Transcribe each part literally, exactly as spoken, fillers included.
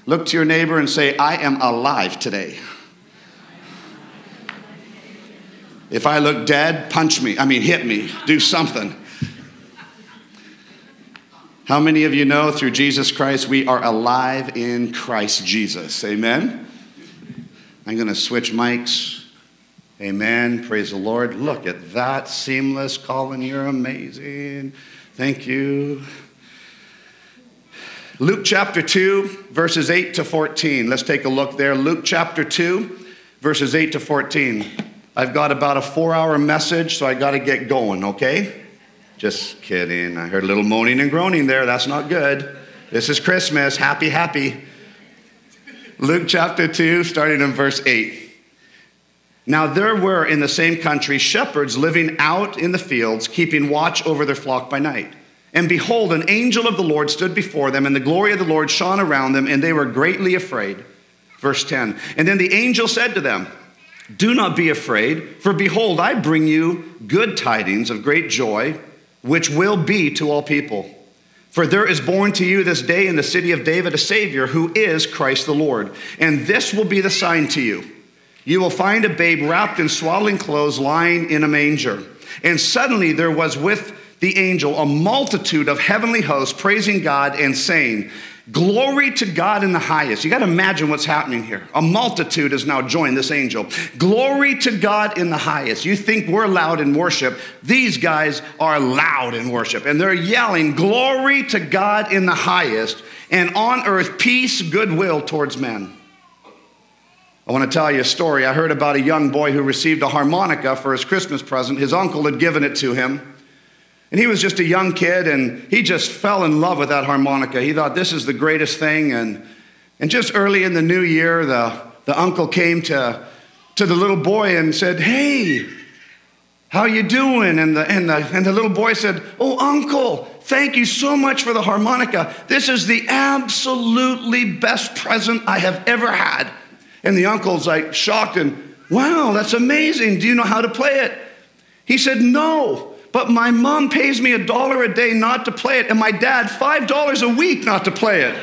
Look to your neighbor and say, I am alive today. If I look dead, punch me. I mean, hit me. Do something. How many of you know through Jesus Christ we are alive in Christ Jesus? Amen? I'm going to switch mics. Amen. Praise the Lord. Look at that. Seamless. Colin, you're amazing. Thank you. Luke chapter two, verses eight to fourteen. Let's take a look there. Luke chapter two, verses eight to fourteen. I've got about a four-hour message, so I got to get going, okay? Just kidding. I heard a little moaning and groaning there. That's not good. This is Christmas. Happy, happy. Luke chapter two, starting in verse eight. Now there were in the same country shepherds living out in the fields, keeping watch over their flock by night. And behold, an angel of the Lord stood before them, and the glory of the Lord shone around them, and they were greatly afraid. Verse ten. And then the angel said to them, do not be afraid, for behold, I bring you good tidings of great joy, which will be to all people. For there is born to you this day in the city of David a Savior, who is Christ the Lord. And this will be the sign to you. You will find a babe wrapped in swaddling clothes lying in a manger. And suddenly there was with the angel a multitude of heavenly hosts praising God and saying, glory to God in the highest. You got to imagine what's happening here. A multitude has now joined this angel. Glory to God in the highest. You think we're loud in worship. These guys are loud in worship. And they're yelling, glory to God in the highest, and on earth peace, goodwill towards men. I want to tell you a story. I heard about a young boy who received a harmonica for his Christmas present. His uncle had given it to him. And he was just a young kid, and he just fell in love with that harmonica. He thought, this is the greatest thing. And, and just early in the new year, the, the uncle came to, to the little boy and said, hey, how you doing? And the, and, the, and the little boy said, oh, uncle, thank you so much for the harmonica. This is the absolutely best present I have ever had. And the uncle's like shocked and, wow, that's amazing. Do you know how to play it? He said, no. But my mom pays me a dollar a day not to play it, and my dad five dollars a week not to play it.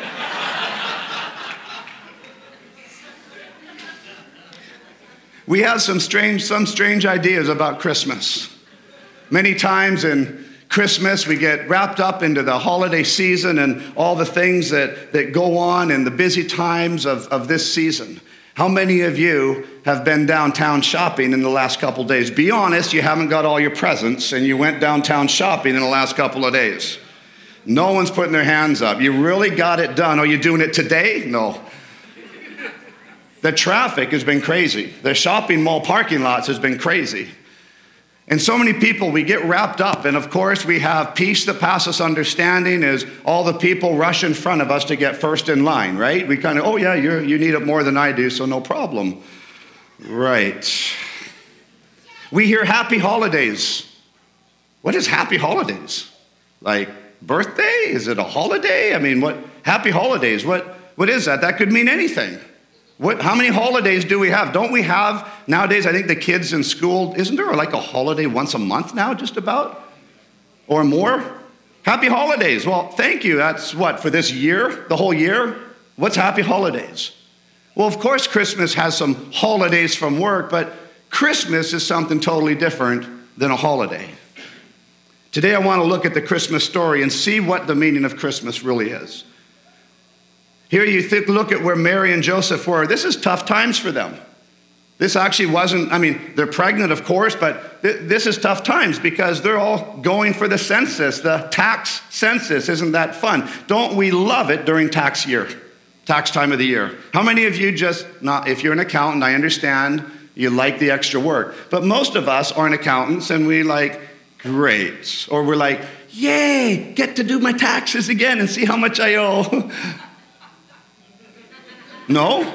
We have some strange, some strange ideas about Christmas. Many times in Christmas, we get wrapped up into the holiday season and all the things that, that go on in the busy times of, of this season. How many of you have been downtown shopping in the last couple of days? Be honest, you haven't got all your presents and you went downtown shopping in the last couple of days. No one's putting their hands up. You really got it done. Are you doing it today? No. The traffic has been crazy. The shopping mall parking lots has been crazy. And so many people, we get wrapped up. And of course, we have peace that passes understanding as all the people rush in front of us to get first in line, right? We kind of, oh yeah, you're, you need it more than I do, so no problem. Right. We hear happy holidays. What is happy holidays? Like birthday? Is it a holiday? I mean, what? Happy holidays, what, what is that? That could mean anything. What, how many holidays do we have? Don't we have, nowadays, I think the kids in school, isn't there like a holiday once a month now, just about? Or more? Happy holidays. Well, thank you. That's what, for this year, the whole year? What's happy holidays? Well, of course, Christmas has some holidays from work, but Christmas is something totally different than a holiday. Today, I want to look at the Christmas story and see what the meaning of Christmas really is. Here you think, look at where Mary and Joseph were. This is tough times for them. This actually wasn't, I mean, they're pregnant, of course, but th- this is tough times because they're all going for the census, the tax census. Isn't that fun? Don't we love it during tax year, tax time of the year? How many of you just, not, if you're an accountant, I understand you like the extra work, but most of us aren't accountants and we like, great. Or we're like, yay, get to do my taxes again and see how much I owe. No?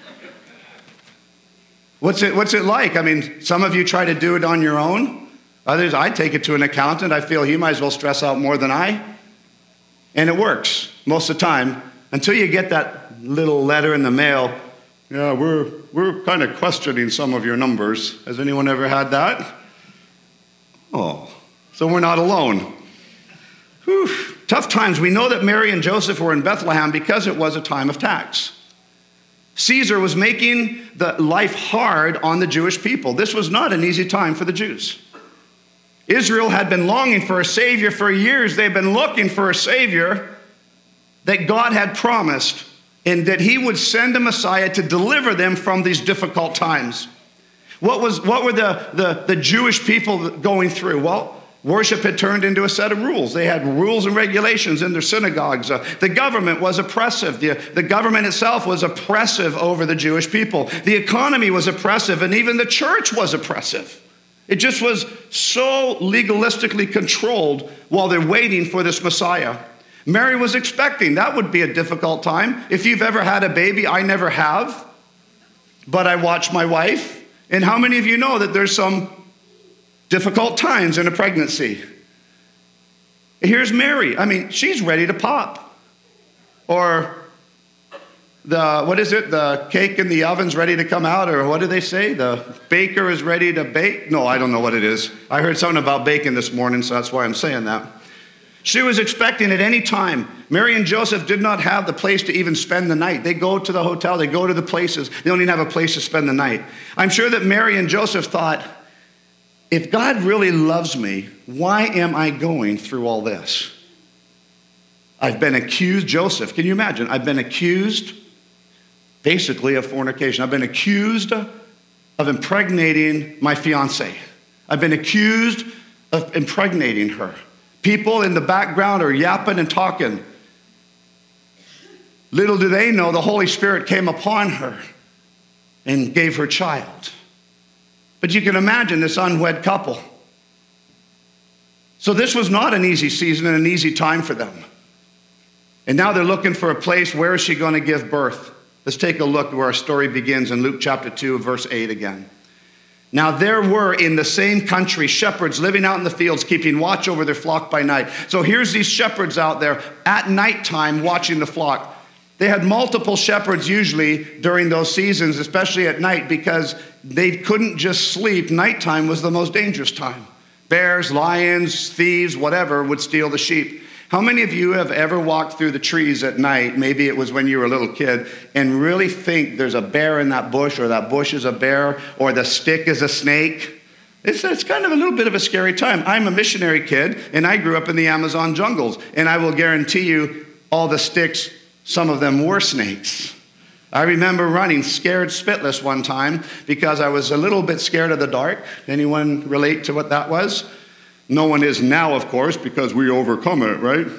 What's it, what's it like? I mean, some of you try to do it on your own. Others, I take it to an accountant. I feel he might as well stress out more than I. And it works most of the time until you get that little letter in the mail. Yeah, we're, we're kind of questioning some of your numbers. Has anyone ever had that? Oh, so we're not alone. Whew. Tough times. We know that Mary and Joseph were in Bethlehem because it was a time of tax. Caesar was making the life hard on the Jewish people. This was not an easy time for the Jews. Israel had been longing for a Savior for years. They've been looking for a Savior that God had promised, and that he would send a Messiah to deliver them from these difficult times. What was what were the, the, the Jewish people going through? Well, worship had turned into a set of rules. They had rules and regulations in their synagogues. Uh, the government was oppressive. The, the government itself was oppressive over the Jewish people. The economy was oppressive, and even the church was oppressive. It just was so legalistically controlled while they're waiting for this Messiah. Mary was expecting. That would be a difficult time. If you've ever had a baby, I never have, but I watch my wife. And how many of you know that there's some difficult times in a pregnancy? Here's Mary. I mean, she's ready to pop. Or the, what is it? The cake in the oven's ready to come out, or what do they say? The baker is ready to bake? No, I don't know what it is. I heard something about bacon this morning, so that's why I'm saying that. She was expecting at any time. Mary and Joseph did not have the place to even spend the night. They go to the hotel, they go to the places. They don't even have a place to spend the night. I'm sure that Mary and Joseph thought, if God really loves me, why am I going through all this? I've been accused, Joseph, can you imagine? I've been accused, basically, of fornication. I've been accused of impregnating my fiancée. I've been accused of impregnating her. People in the background are yapping and talking. Little do they know the Holy Spirit came upon her and gave her child. But you can imagine this unwed couple. So this was not an easy season and an easy time for them. And now they're looking for a place. Where is she going to give birth? Let's take a look where our story begins in Luke chapter two, verse eight again. Now there were in the same country shepherds living out in the fields, keeping watch over their flock by night. So here's these shepherds out there at nighttime watching the flock. They had multiple shepherds usually during those seasons, especially at night, because they couldn't just sleep. Nighttime was the most dangerous time. Bears, lions, thieves, whatever would steal the sheep. How many of you have ever walked through the trees at night, maybe it was when you were a little kid, and really think there's a bear in that bush, or that bush is a bear, or the stick is a snake? It's, it's kind of a little bit of a scary time. I'm a missionary kid, and I grew up in the Amazon jungles, and I will guarantee you all the sticks, some of them were snakes. I remember running scared spitless one time because I was a little bit scared of the dark. Anyone relate to what that was? No one is now, of course, because we overcome it, right?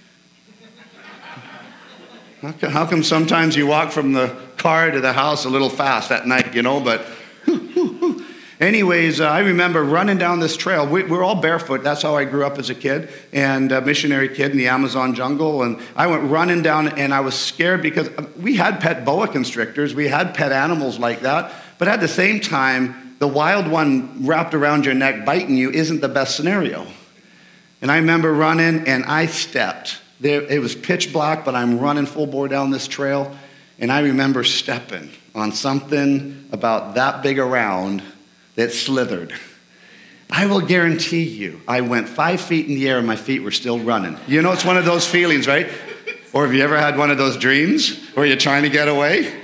How come, how come sometimes you walk from the car to the house a little fast at night, you know, but whew, whew, whew. Anyways, uh, I remember running down this trail. We, we're all barefoot. That's how I grew up as a kid, and a missionary kid in the Amazon jungle. And I went running down, and I was scared because we had pet boa constrictors. We had pet animals like that. But at the same time, the wild one wrapped around your neck biting you isn't the best scenario. And I remember running, and I stepped. There, it was pitch black, but I'm running full bore down this trail, and I remember stepping on something about that big around that slithered. I will guarantee you, I went five feet in the air and my feet were still running. You know, it's one of those feelings, right? Or have you ever had one of those dreams where you're trying to get away?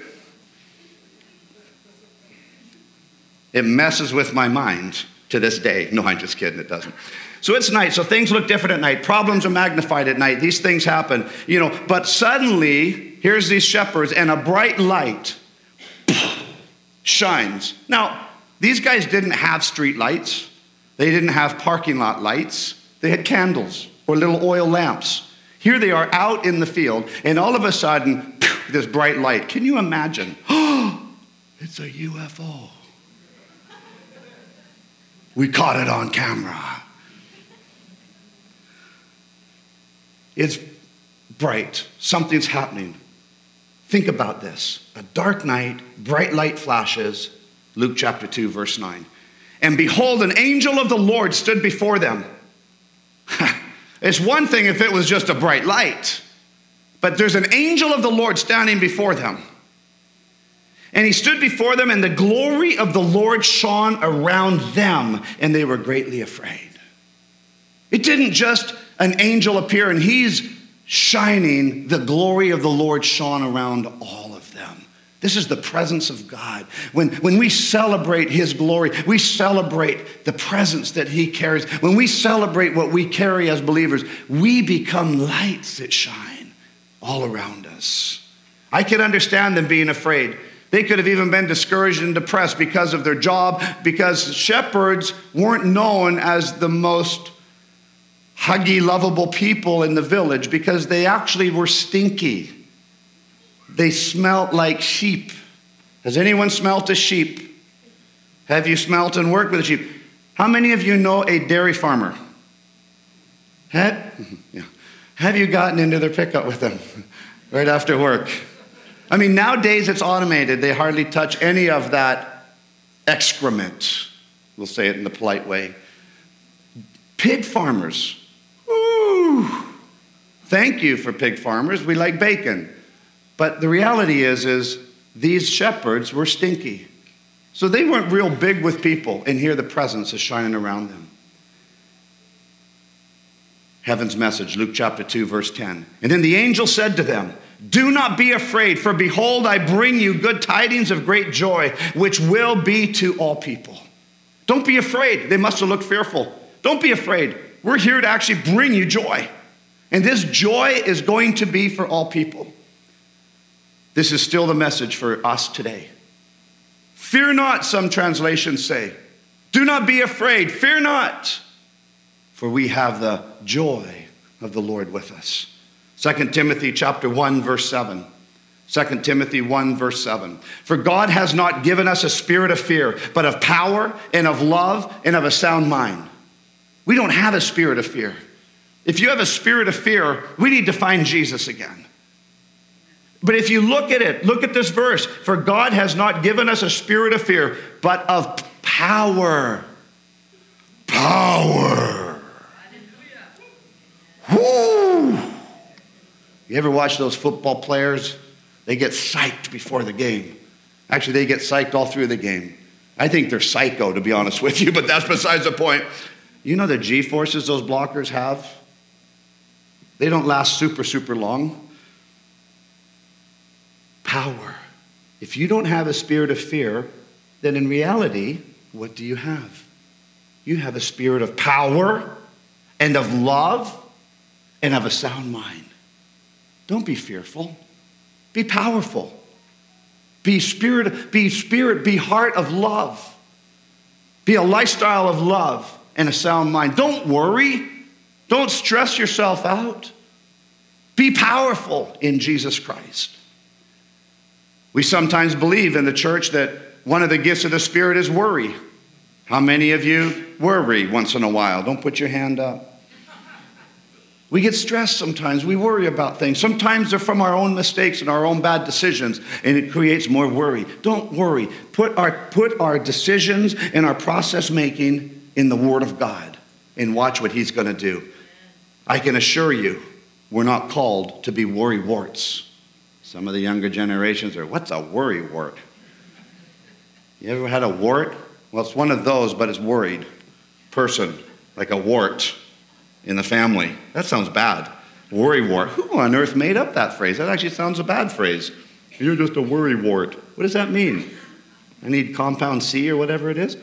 It messes with my mind to this day. No, I'm just kidding, it doesn't. So it's night, so things look different at night. Problems are magnified at night. These things happen, you know. But suddenly, here's these shepherds, and a bright light shines. Now, these guys didn't have street lights. They didn't have parking lot lights. They had candles or little oil lamps. Here they are out in the field, and all of a sudden, this bright light. Can you imagine? Oh, it's a U F O. We caught it on camera. It's bright. Something's happening. Think about this. A dark night, bright light flashes. Luke chapter two, verse nine. And behold, an angel of the Lord stood before them. It's one thing if it was just a bright light, but there's an angel of the Lord standing before them. And he stood before them, and the glory of the Lord shone around them, and they were greatly afraid. It didn't just an angel appear and he's shining. The glory of the Lord shone around all of them. This is the presence of God. When, when we celebrate his glory, we celebrate the presence that he carries. When we celebrate what we carry as believers, we become lights that shine all around us. I can understand them being afraid. They could have even been discouraged and depressed because of their job, because shepherds weren't known as the most huggy, lovable people in the village because they actually were stinky. They smelt like sheep. Has anyone smelt a sheep? Have you smelt and worked with a sheep? How many of you know a dairy farmer? Have, yeah. Have you gotten into their pickup with them right after work? I mean, nowadays it's automated. They hardly touch any of that excrement. We'll say it in the polite way. Pig farmers. Ooh. Thank you for pig farmers. We like bacon. But the reality is, is these shepherds were stinky. So they weren't real big with people, and here the presence is shining around them. Heaven's message, Luke chapter two, verse ten. And then the angel said to them, do not be afraid, for behold, I bring you good tidings of great joy, which will be to all people. Don't be afraid. They must have looked fearful. Don't be afraid. We're here to actually bring you joy. And this joy is going to be for all people. This is still the message for us today. Fear not, some translations say. Do not be afraid. Fear not. For we have the joy of the Lord with us. Second Timothy chapter one, verse seven. Second Timothy one, verse seven. For God has not given us a spirit of fear, but of power and of love and of a sound mind. We don't have a spirit of fear. If you have a spirit of fear, we need to find Jesus again. But if you look at it, look at this verse. For God has not given us a spirit of fear, but of power. Power. Woo! You ever watch those football players? They get psyched before the game. Actually, they get psyched all through the game. I think they're psycho, to be honest with you, but that's besides the point. You know the G-forces those blockers have? They don't last super, super long. Power. If you don't have a spirit of fear, then in reality, what do you have? You have a spirit of power and of love and of a sound mind. Don't be fearful. Be powerful. Be spirit, be spirit, be heart of love. Be a lifestyle of love and a sound mind. Don't worry. Don't stress yourself out. Be powerful in Jesus Christ. We sometimes believe in the church that one of the gifts of the Spirit is worry. How many of you worry once in a while? Don't put your hand up. We get stressed sometimes. We worry about things. Sometimes they're from our own mistakes and our own bad decisions, and it creates more worry. Don't worry. Put our, put our decisions and our process making in the Word of God and watch what He's going to do. I can assure you, we're not called to be worry warts. Some of the younger generations are, what's a worry wart? You ever had a wart? Well, it's one of those, but it's worried person, like a wart in the family. That sounds bad. Worry wart. Who on earth made up that phrase? That actually sounds a bad phrase. You're just a worry wart. What does that mean? I need compound C or whatever it is?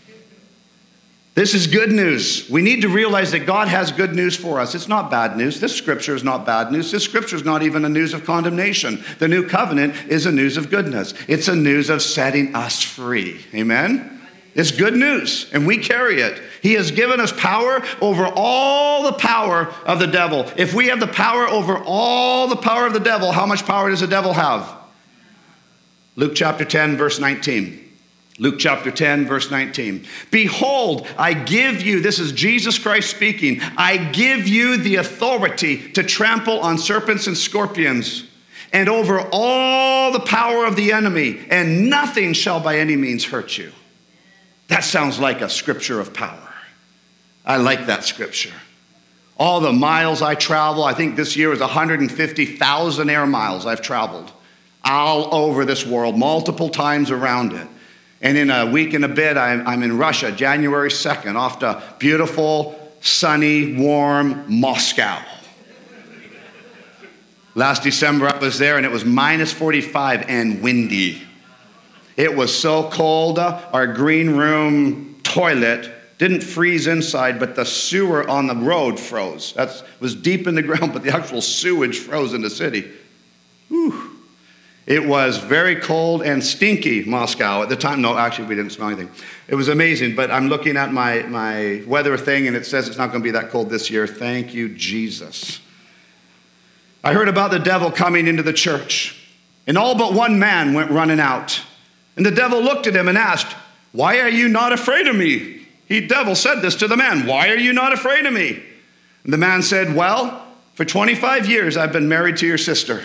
This is good news. We need to realize that God has good news for us. It's not bad news. This scripture is not bad news. This scripture is not even a news of condemnation. The new covenant is a news of goodness. It's a news of setting us free. Amen? It's good news, and we carry it. He has given us power over all the power of the devil. If we have the power over all the power of the devil, how much power does the devil have? Luke chapter ten, verse nineteen. Luke chapter ten, verse nineteen. Behold, I give you, this is Jesus Christ speaking, I give you the authority to trample on serpents and scorpions and over all the power of the enemy, and nothing shall by any means hurt you. That sounds like a scripture of power. I like that scripture. All the miles I travel, I think this year was one hundred fifty thousand air miles I've traveled all over this world, multiple times around it. And in a week and a bit, I'm, I'm in Russia, January second, off to beautiful, sunny, warm Moscow. Last December I was there and it was minus forty-five and windy. It was so cold. Our green room toilet didn't freeze inside, but the sewer on the road froze. That was deep in the ground, but the actual sewage froze in the city. Whew. It was very cold and stinky, Moscow, at the time. No, actually, we didn't smell anything. It was amazing, but I'm looking at my, my weather thing, and it says it's not going to be that cold this year. Thank you, Jesus. I heard about the devil coming into the church, and all but one man went running out. And the devil looked at him and asked, "Why are you not afraid of me?" He, devil, said this to the man. "Why are you not afraid of me?" And the man said, "Well, for twenty-five years I've been married to your sister."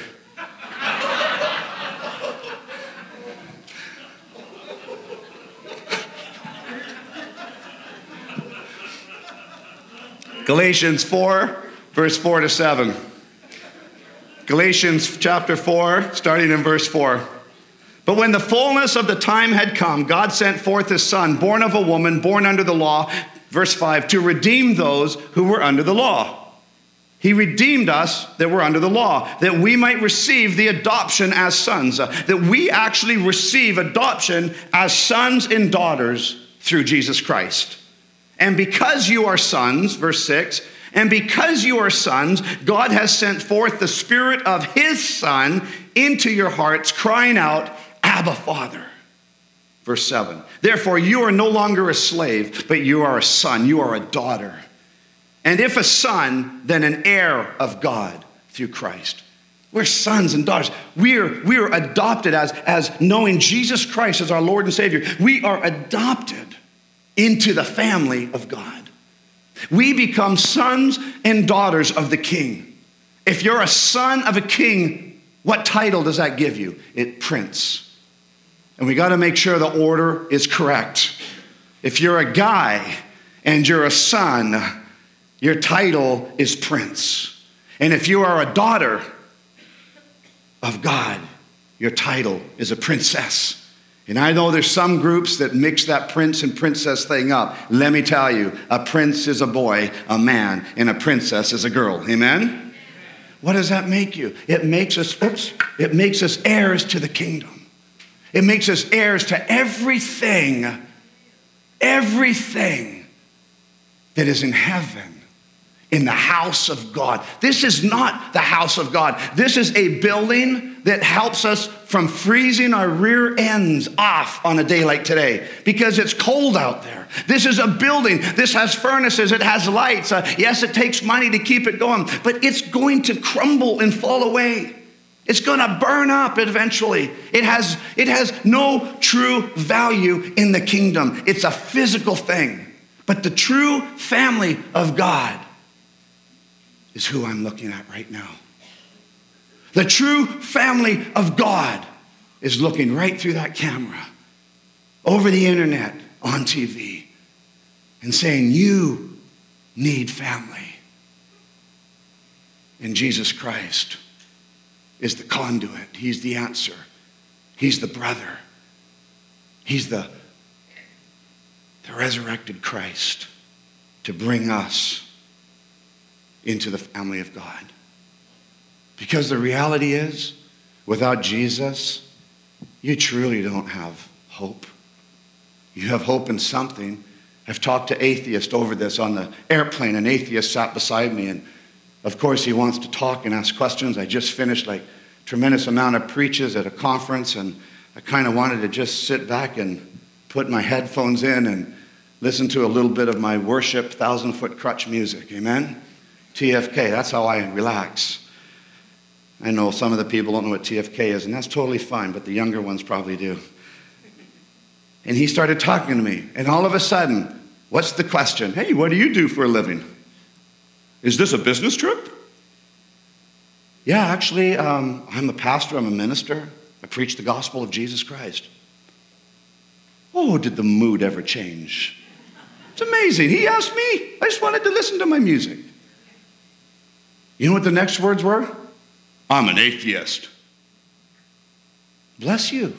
Galatians four, verse four to seven. Galatians chapter four, starting in verse four. "But when the fullness of the time had come, God sent forth his son, born of a woman, born under the law," verse five, "to redeem those who were under the law. He redeemed us that were under the law, that we might receive the adoption as sons," uh, that we actually receive adoption as sons and daughters through Jesus Christ. "And because you are sons," verse six, "and because you are sons, God has sent forth the Spirit of his Son into your hearts, crying out, 'Abba, Father.'" Verse seven, "Therefore you are no longer a slave, but you are a son, you are a daughter. And if a son, then an heir of God through Christ." We're sons and daughters. We're, we're adopted as, as knowing Jesus Christ as our Lord and Savior. We are adopted into the family of God. We become sons and daughters of the King. If you're a son of a king, what title does that give you? It prince. And we got to make sure the order is correct. If you're a guy and you're a son, your title is prince. And if you are a daughter of God, your title is a princess. And I know there's some groups that mix that prince and princess thing up. Let me tell you, a prince is a boy, a man, and a princess is a girl. Amen? What does that make you? It makes us, oops, it makes us heirs to the kingdom. It makes us heirs to everything, everything that is in heaven, in the house of God. This is not the house of God. This is a building that helps us from freezing our rear ends off on a day like today because it's cold out there. This is a building. This has furnaces. It has lights. Uh, yes, it takes money to keep it going, but it's going to crumble and fall away. It's going to burn up eventually. It has, it has no true value in the kingdom. It's a physical thing. But the true family of God is who I'm looking at right now. The true family of God is looking right through that camera, over the internet, on T V, and saying, you need family. And Jesus Christ is the conduit. He's the answer. He's the brother. He's the, the resurrected Christ to bring us into the family of God. Because the reality is, without Jesus, you truly don't have hope. You have hope in something. I've talked to atheists over this on the airplane. An atheist sat beside me, and of course he wants to talk and ask questions. I just finished like a tremendous amount of preaches at a conference, and I kind of wanted to just sit back and put my headphones in and listen to a little bit of my worship thousand-foot crutch music. Amen? T F K, that's how I relax. I know some of the people don't know what T F K is, and that's totally fine, but the younger ones probably do. And he started talking to me, and all of a sudden, what's the question? Hey, what do you do for a living? Is this a business trip? Yeah, actually, um, I'm a pastor, I'm a minister. I preach the gospel of Jesus Christ. Oh, did the mood ever change? It's amazing. He asked me. I just wanted to listen to my music. You know what the next words were? I'm an atheist. Bless you.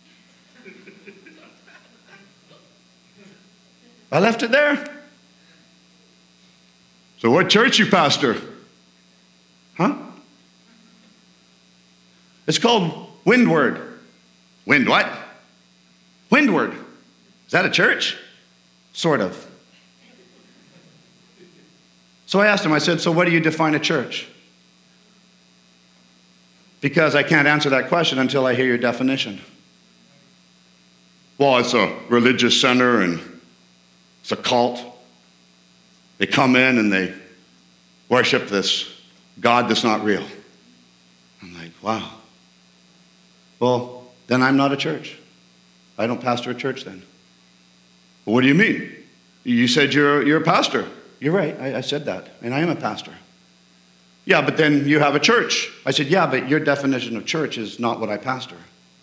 I left it there. So what church you pastor? Huh? It's called Windward. Wind what? Windward. Is that a church? Sort of. So I asked him, I said, so what do you define a church? Because I can't answer that question until I hear your definition. Well, it's a religious center and it's a cult. They come in and they worship this God that's not real. I'm like, wow. Well, then I'm not a church. I don't pastor a church then. Well, what do you mean? You said you're, you're a pastor. You're right, I, I said that, and I am a pastor. Yeah, but then you have a church. I said, yeah, but your definition of church is not what I pastor.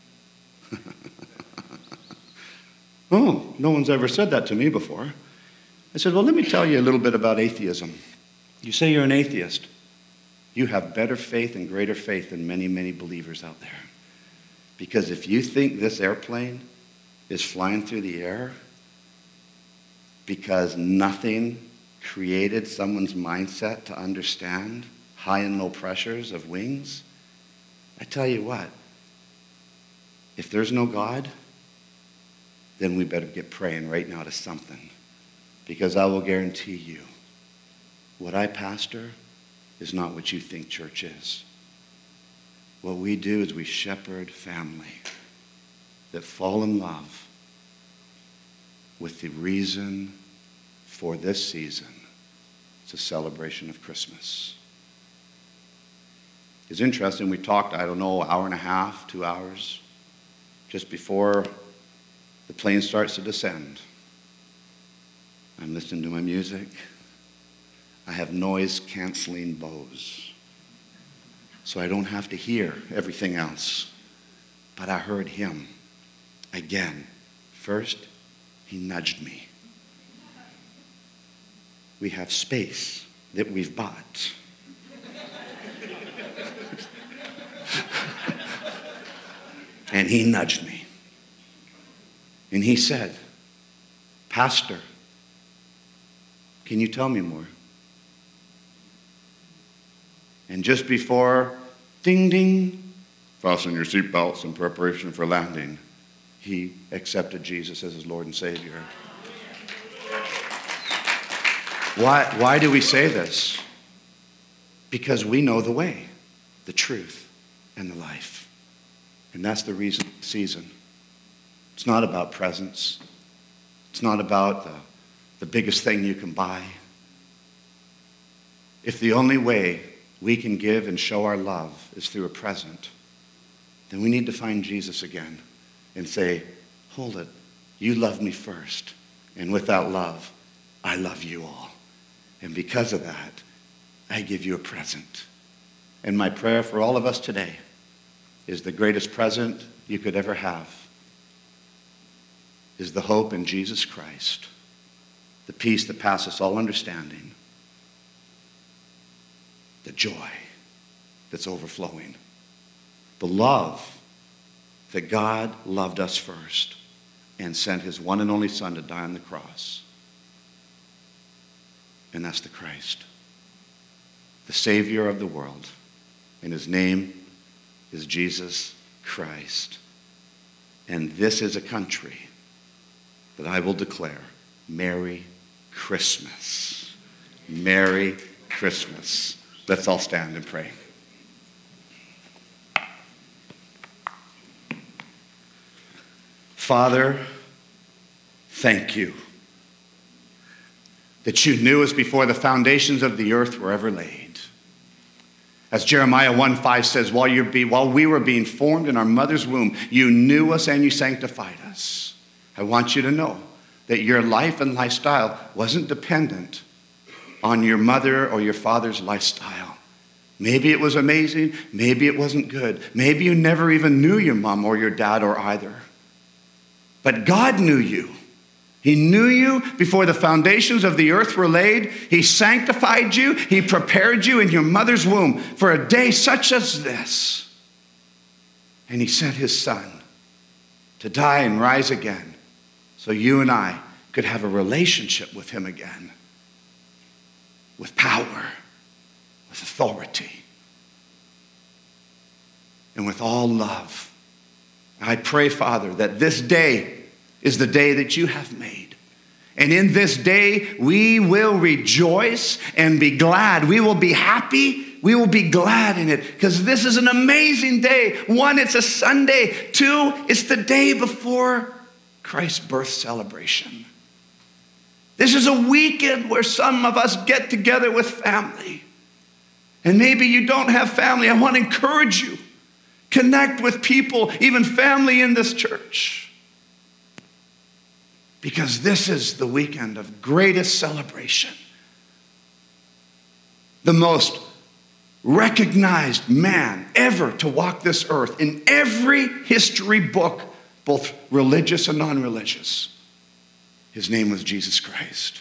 Oh, no one's ever said that to me before. I said, well, let me tell you a little bit about atheism. You say you're an atheist. You have better faith and greater faith than many, many believers out there. Because if you think this airplane is flying through the air because nothing created someone's mindset to understand high and low pressures of wings, I tell you what, if there's no God, then we better get praying right now to something. Because I will guarantee you, what I pastor is not what you think church is. What we do is we shepherd family that fall in love with the reason for this season. It's a celebration of Christmas. It's interesting, we talked, I don't know, an hour and a half, two hours, just before the plane starts to descend. I'm listening to my music. I have noise-canceling Bose, so I don't have to hear everything else. But I heard him again. First, he nudged me. We have space that we've bought. And he nudged me. And he said, Pastor, can you tell me more? And just before, ding, ding, fasten your seatbelts in preparation for landing, he accepted Jesus as his Lord and Savior. Why, why do we say this? Because we know the way, the truth, and the life. And that's the reason of the season. It's not about presents. It's not about the, the biggest thing you can buy. If the only way we can give and show our love is through a present, then we need to find Jesus again and say, hold it, you love me first. And without love, I love you all. And because of that, I give you a present. And my prayer for all of us today is the greatest present you could ever have is the hope in Jesus Christ, the peace that passes all understanding, the joy that's overflowing, the love that God loved us first and sent his one and only Son to die on the cross. And that's the Christ, the Savior of the world. And his name is Jesus Christ. And this is a country that I will declare, Merry Christmas. Merry Christmas. Let's all stand and pray. Father, thank you that you knew us before the foundations of the earth were ever laid. As Jeremiah one five says, while, you be, while we were being formed in our mother's womb, you knew us and you sanctified us. I want you to know that your life and lifestyle wasn't dependent on your mother or your father's lifestyle. Maybe it was amazing, maybe it wasn't good. Maybe you never even knew your mom or your dad or either. But God knew you. He knew you before the foundations of the earth were laid. He sanctified you. He prepared you in your mother's womb for a day such as this. And he sent his Son to die and rise again so you and I could have a relationship with him again, with power, with authority. and with all love. I pray, Father, that this day is the day that you have made. And in this day, we will rejoice and be glad. We will be happy. We will be glad in it because this is an amazing day. One, it's a Sunday. Two, it's the day before Christ's birth celebration. This is a weekend where some of us get together with family. And maybe you don't have family. I want to encourage you. Connect with people, even family in this church. Because this is the weekend of greatest celebration. The most recognized man ever to walk this earth in every history book, both religious and non-religious. His name was Jesus Christ.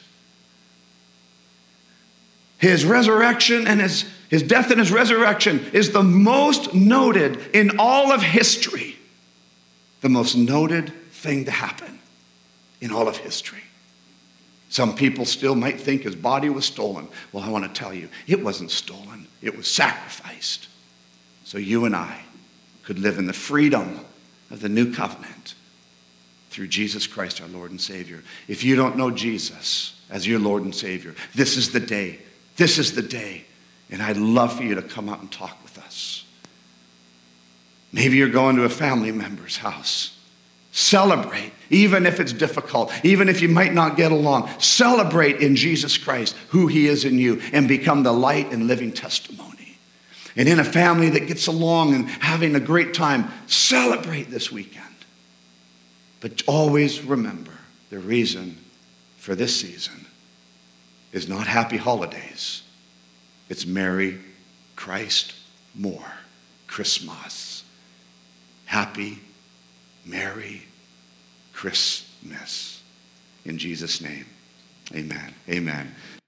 His resurrection and his, his death and his resurrection is the most noted in all of history. The most noted thing to happen in all of history. Some people still might think his body was stolen. Well, I want to tell you, it wasn't stolen. It was sacrificed. So you and I could live in the freedom of the new covenant through Jesus Christ, our Lord and Savior. If you don't know Jesus as your Lord and Savior, this is the day. This is the day. And I'd love for you to come out and talk with us. Maybe you're going to a family member's house. Celebrate, even if it's difficult, even if you might not get along. Celebrate in Jesus Christ who he is in you and become the light and living testimony. And in a family that gets along and having a great time, celebrate this weekend. But always remember, the reason for this season is not happy holidays. It's Merry Christ More Christmas. Happy, Merry Christmas. In Jesus' name, amen. Amen.